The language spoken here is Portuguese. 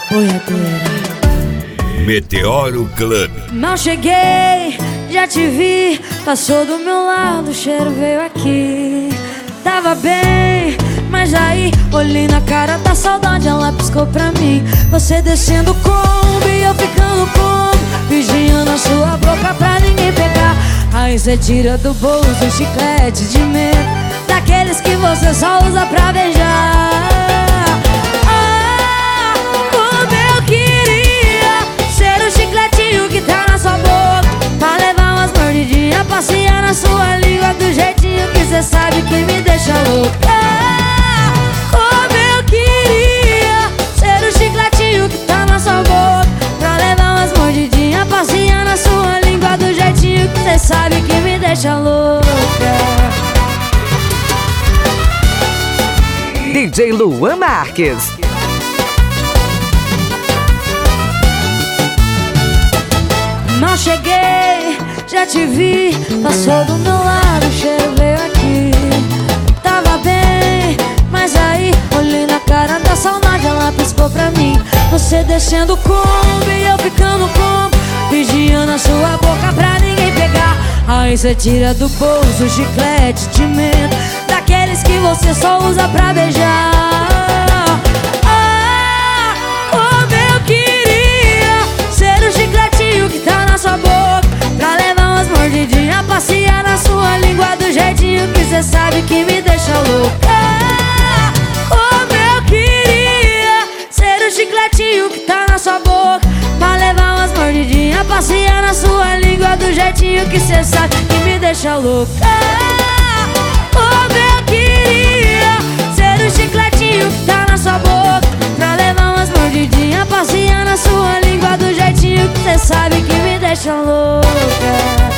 boiadeira. Meteoro Club. Mal cheguei, já te vi, passou do meu lado, o cheiro veio aqui. Tava bem, mas aí olhei na cara da saudade, ela piscou pra mim. Você descendo como e eu ficando como, vigiando a sua boca pra ninguém pegar. Aí você tira do bolso um chiclete de menta, daqueles que você só usa pra beijar. Ah, como eu queria ser o chicletinho que tá na sua boca, pra levar umas mordidinhas, passear na sua língua do jeitinho que cê sabe que me deixa louca. Ah, como eu queria ser o chicletinho que tá na sua boca, pra levar umas mordidinhas, passear na sua língua do jeitinho que cê sabe que me deixa louca. DJ Luan Marques. Mal cheguei, já te vi, passou do meu lado, o cheiro veio aqui. Tava bem, mas aí olhei na cara da saudade, ela piscou pra mim. Você descendo como e eu ficando como, vigiando a sua boca pra ninguém pegar. Aí você tira do bolso o chiclete de menta, daqueles que você só usa pra beijar. Ah, como eu queria ser o chicletinho que tá na sua boca, pra levar umas mordidinhas, passear na sua língua do jeitinho que cê sabe que me deixa louca. Ah, como eu queria ser o chicletinho que tá na sua boca, pra levar umas mordidinhas, passear na sua língua do jeitinho que cê sabe que me deixa louca. Ah, como eu queria ser o chicletinho que tá na sua boca, pra levar umas mordidinhas, passear na sua língua do jeitinho que cê sabe que me deixa louca.